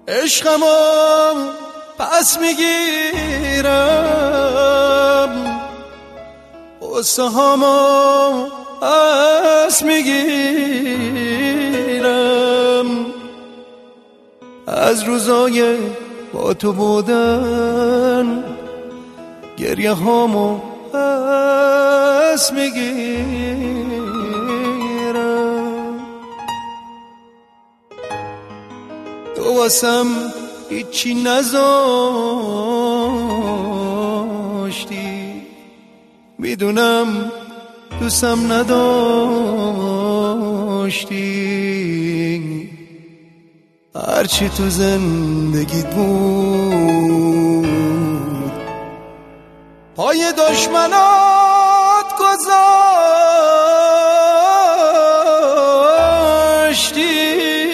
عشقمو پس میگیرم، قصه هامو پس میگیرم، از روزای با تو بودن گریه هامو پس میگیرم. تو واسم هیچی نذاشتی، میدونم دوستم نداشتی، هرچی تو زندگیت بود پای دشمنات گذاشتی.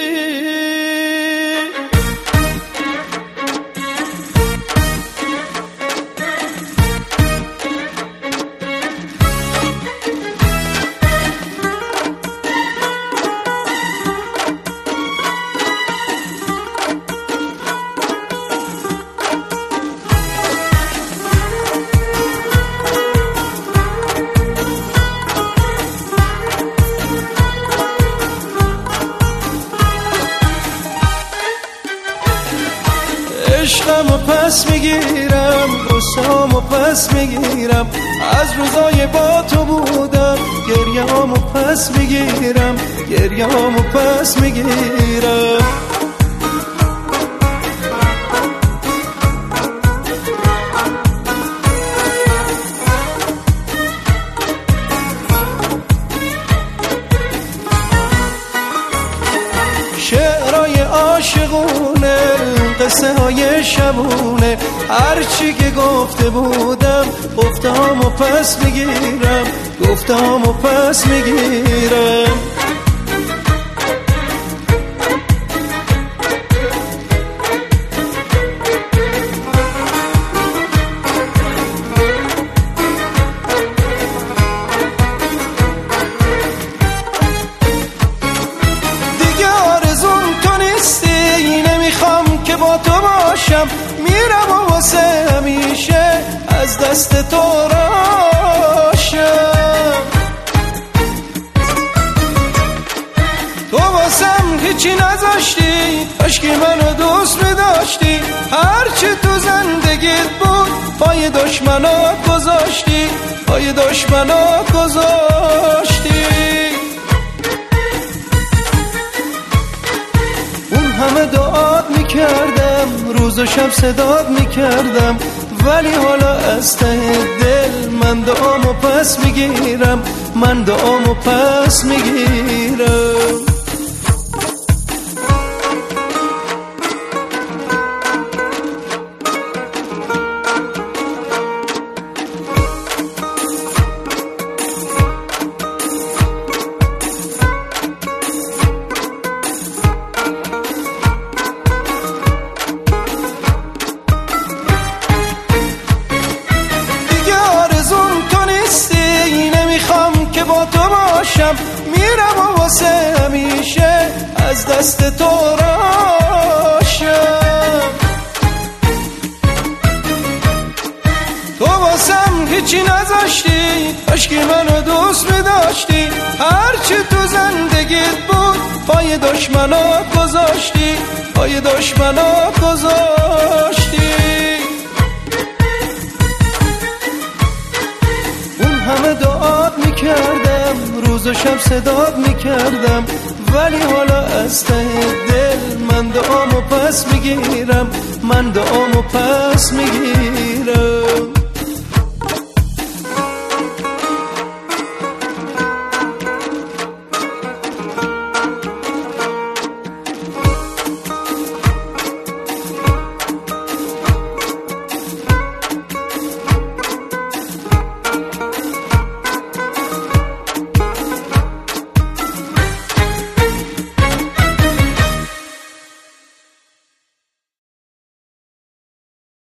عشقمو پس میگیرم، قصه‌هامو پس میگیرم، از روزای با تو بودم گریه‌هامو پس میگیرم، گریه‌هامو پس میگیرم. شعرهای عاشقونه، قصه های شبونه، هرچی که گفته بودم گفته‌هامو پس میگیرم، گفته‌هامو پس میگیرم. با تو باشم، میرم و واسه همیشه از دست تو راشم. تو واسم هیچی نذاشتی، کاشکی منو دوست میداشتی، هرچی تو زندگیت بود پای دشمنات گذاشتی، پای دشمنات گذاشتی. همه دعات میکردم، روز و شب صدات میکردم، ولی حالا از ته دل من دعامو پس میگیرم، من دعامو پس میگیرم. با تو باشم، میرم و واسه همیشه از دست تو راشم. تو واسم هیچی نذاشتی، کاشکی منو دوست میداشتی، هرچی تو زندگیت بود پای دشمنات گذاشتی، پای دشمنات گذاشتی. همه دعات میکردم، روز و شب صدات میکردم، ولی حالا از ته دل من دعامو پس میگیرم، من دعامو پس میگیرم.